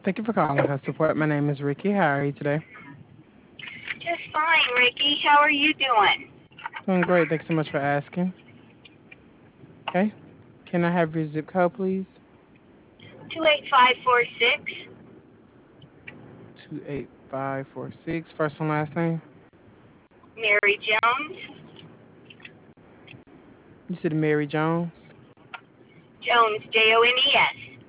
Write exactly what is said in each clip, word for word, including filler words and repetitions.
Thank you for calling her support. My name is Ricky. How are you today? Just fine, Ricky. How are you doing? Doing great. Thanks so much for asking. Okay. Can I have your zip code, please? two eight five four six. Two eight five four six. First and last name. Mary Jones. You said Mary Jones. Jones, J O N E S.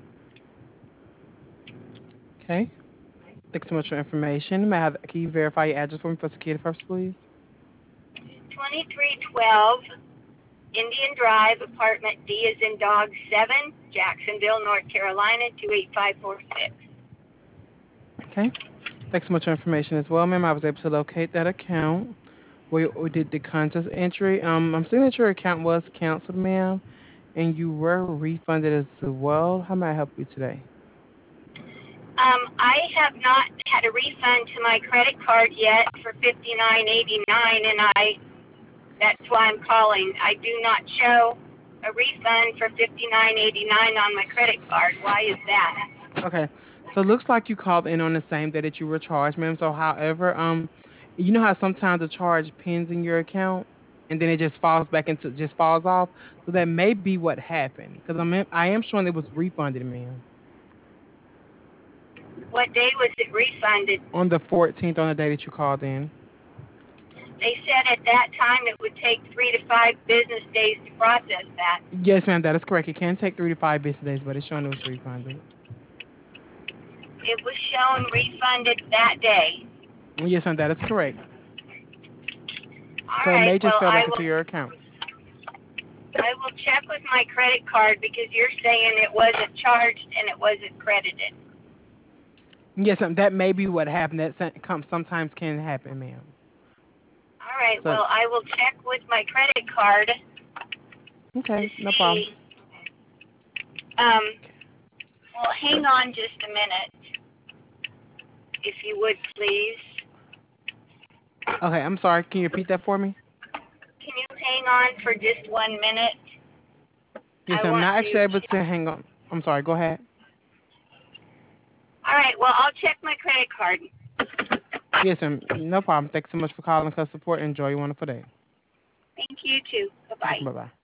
Okay. Thanks so much for information. May I have, can you verify your address for me for security purposes, please? twenty-three twelve Indian Drive, apartment D as in dog seven, Jacksonville, North Carolina, two eight five four six. Okay. Thanks so much for information as well, ma'am. I was able to locate that account. We, we did the contest entry. Um, I'm seeing that your account was canceled, ma'am, and you were refunded as well. How may I help you today? Um, I have not had a refund to my credit card yet for fifty-nine eighty-nine, and I that's why I'm calling. I do not show a refund for fifty-nine eighty-nine on my credit card. Why is that? Okay. So it looks like you called in on the same day that you were charged, ma'am. So however, um, you know how sometimes the charge pins in your account and then it just falls back into just falls off. So that may be what happened. Because I'm I am showing it was refunded, ma'am. What day was it refunded? On the fourteenth, on the day that you called in. They said at that time it would take three to five business days to process that. Yes, ma'am, that is correct. It can take three to five business days, but it's showing it was refunded. It was shown refunded that day. Yes, ma'am, that is correct. All So it right. may just Well, fell I back into will. your account. I will check with my credit card because you're saying it wasn't charged and it wasn't credited. Yes, ma'am, that may be what happened. That some- come- sometimes can happen, ma'am. All right. So, Well, I will check with my credit card to okay, no problem. see. Um. Well, hang on just a minute, if you would please. Okay, I'm sorry. Can you repeat that for me? Can you hang on for just one minute? Yes, I I'm want not to. actually able to hang on. I'm sorry. Go ahead. All right. Well, I'll check my credit card. Yes, ma'am. No problem. Thanks so much for calling customer support. Enjoy your wonderful day. Thank you too. Bye bye. Bye bye.